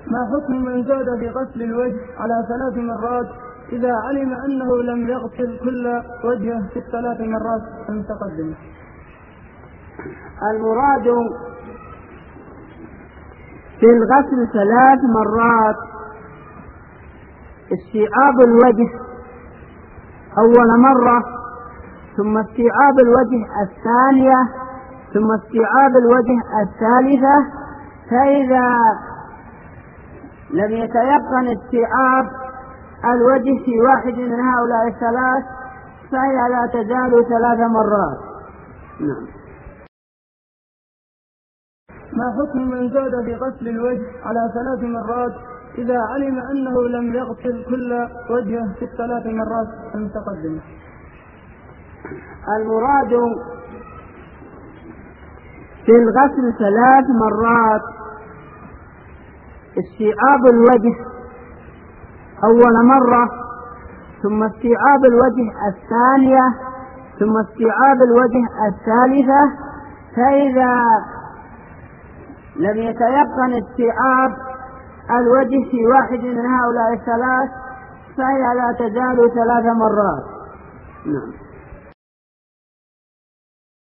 ما حكم من زاد في غسل الوجه على 3 مرات إذا علم أنه لم يغسل كل وجهه في 3 مرات المتقدمة؟ المراد في الغسل 3 مرات استيعاب الوجه أول مرة، ثم استيعاب الوجه الثانية، ثم استيعاب الوجه الثالثة. فإذا لم يتيقن استيعاب الوجه في واحد من هؤلاء 3 فهي لا تزال 3 مرات. نعم. ما حكم من زاد في غسل الوجه على 3 مرات إذا علم أنه لم يغسل كل وجهه في 3 مرات المتقدمة؟ المراد في الغسل 3 مرات استيعاب الوجه أول مرة، ثم استيعاب الوجه الثانية، ثم استيعاب الوجه الثالثة. فإذا لم يتيقن استيعاب الوجه في واحد من هؤلاء 3 فهي لا تزال 3 مرات. نعم.